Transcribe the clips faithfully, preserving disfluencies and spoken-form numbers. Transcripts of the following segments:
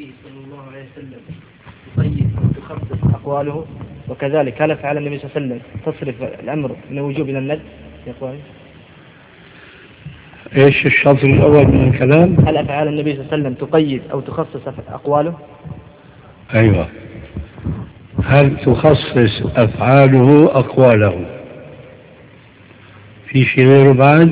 النبي صلى الله عليه وسلم تقيد وتخصص أقواله، وكذلك هل أفعال النبي صلى الله عليه وسلم تصرف الأمر من الوجوب إلى الندب يا أخواني؟ إيش الشطر الأول من الكلام؟ هل أفعال النبي صلى الله عليه وسلم تقيد أو تخصص أقواله؟ أيوة. هل تخصص أفعاله أقواله؟ في شيء غيره بعد؟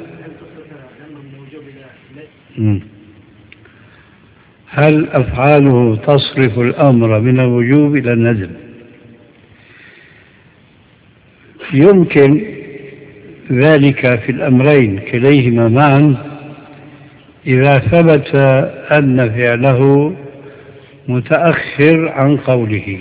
هل أفعاله تصرف الأمر من الوجوب إلى الندب؟ يمكن ذلك في الأمرين كليهما معا إذا ثبت أن فعله متأخر عن قوله،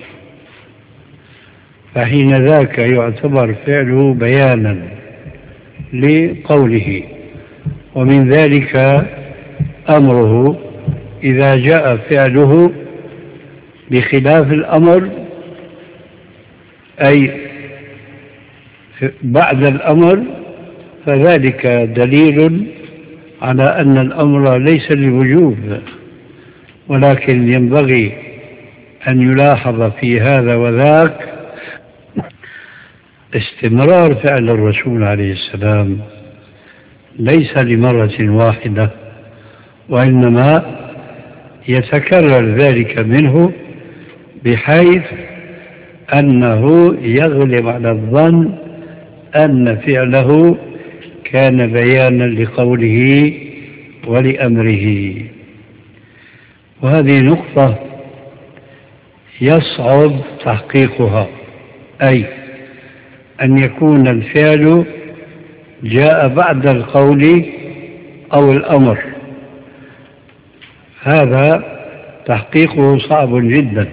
فحين ذاك يعتبر فعله بيانا لقوله. ومن ذلك أمره إذا جاء فعله بخلاف الأمر، أي بعد الأمر، فذلك دليل على أن الأمر ليس للوجوب، ولكن ينبغي أن يلاحظ في هذا وذاك استمرار فعل الرسول عليه السلام ليس لمرة واحدة، وإنما يتكرر ذلك منه بحيث أنه يغلب على الظن أن فعله كان بيانا لقوله ولأمره. وهذه نقطة يصعب تحقيقها، أي أن يكون الفعل جاء بعد القول أو الأمر، هذا تحقيقه صعب جدا.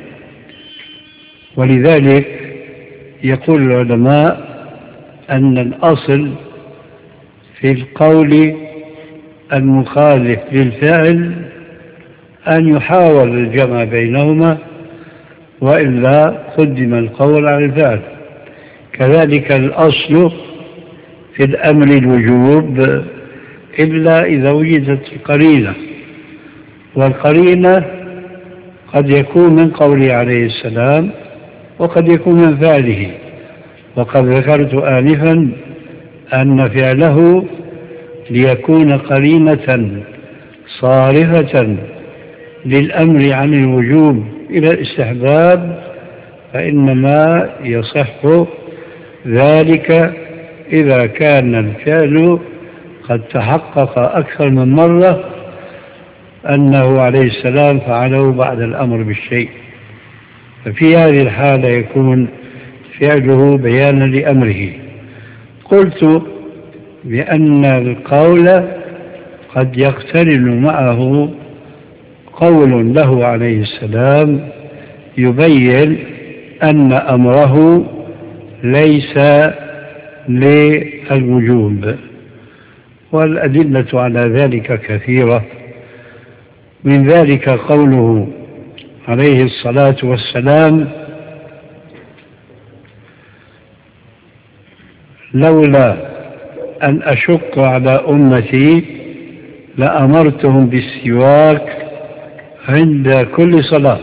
ولذلك يقول العلماء أن الأصل في القول المخالف للفعل أن يحاول الجمع بينهما، وإلا قدم القول على الفعل. كذلك الأصل في الأمر الوجوب إلا إذا وجدت القرينة، والقرينة قد يكون من قوله عليه السلام وقد يكون من فعله. وقد ذكرت آنفا أن فعله ليكون قرينة صارفة للأمر عن الوجوب إلى الاستحباب، فإنما يصح ذلك إذا كان الفعل قد تحقق أكثر من مرة أنه عليه السلام فعله بعد الأمر بالشيء، ففي هذه الحالة يكون فعله بيانا لأمره. قلت بأن القول قد يقترن معه قول له عليه السلام يبين أن أمره ليس للوجوب، والأدلة على ذلك كثيرة. من ذلك قوله عليه الصلاة والسلام: لولا أن أشق على أمتي لأمرتهم بالسواك عند كل صلاة.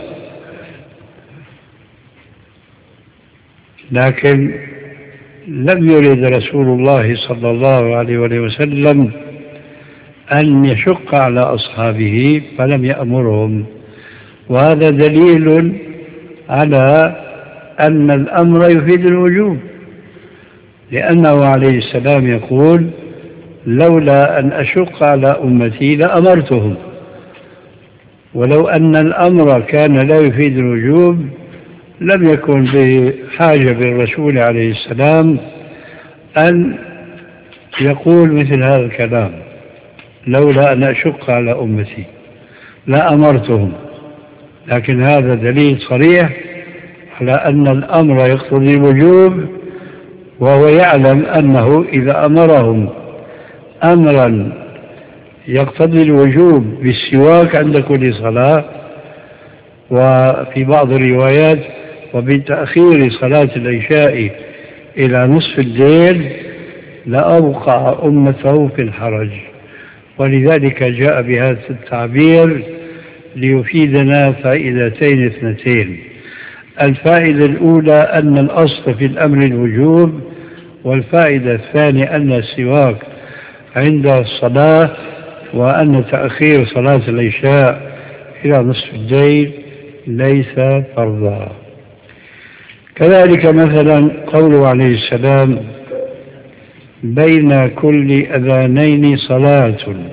لكن لم يرد رسول الله صلى الله عليه وسلم أن يشق على أصحابه فلم يأمرهم، وهذا دليل على أن الأمر يفيد الوجوب، لأنه عليه السلام يقول: لولا أن أشق على أمتي لأمرتهم. ولو أن الأمر كان لا يفيد الوجوب لم يكن بحاجة بالرسول عليه السلام أن يقول مثل هذا الكلام: لولا أن أشق على أمتي لأمرتهم. لكن هذا دليل صريح على أن الأمر يقتضي الوجوب، وهو يعلم أنه إذا أمرهم أمرا يقتضي الوجوب بالسواك عند كل صلاة، وفي بعض الروايات وبتأخير صلاة العشاء إلى نصف الليل، لأوقع أمته في الحرج. ولذلك جاء بهذا التعبير: ليفيدنا فائدتين اثنتين. الفائدة الأولى أن الأصل في الأمر الوجوب، والفائدة الثانية أن السواك عند الصلاة، وأن تأخير صلاة العشاء إلى نصف الليل ليس فرضا. كذلك مثلا قوله عليه السلام: بين كل أذانين صلاة،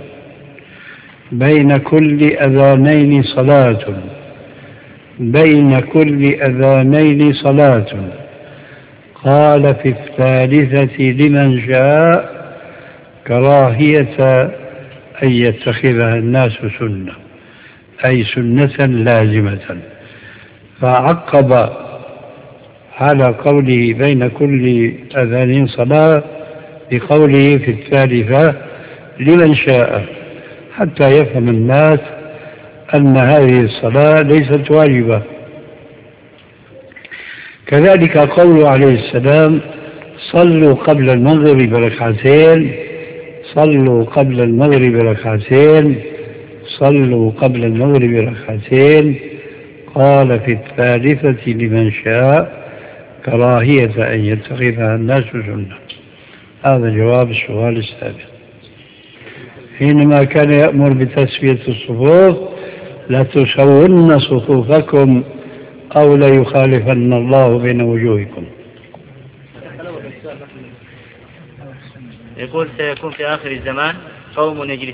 بين كل أذانين صلاة، بين كل أذانين صلاة. قال في الثالثة لمن شاء كراهية أن يتخذها الناس سنة، أي سنة لازمة. فعقب على قوله بين كل أذانين صلاة بقوله في الثالثة لمن شاء، حتى يفهم الناس أن هذه الصلاة ليست واجبة. كذلك قوله عليه السلام: صلوا قبل المغرب ركعتين، صلوا قبل المغرب ركعتين، صلوا قبل المغرب ركعتين. قال في الثالثة لمن شاء كراهية أن يتخذها الناس سنة. هذا جواب السؤال السابق. حينما كان يأمر بتسوية الصفوف: لا تسون صفوفكم أو لا يخالفن الله بين وجوهكم. يقول: سيكون في آخر الزمان قوم يجلسون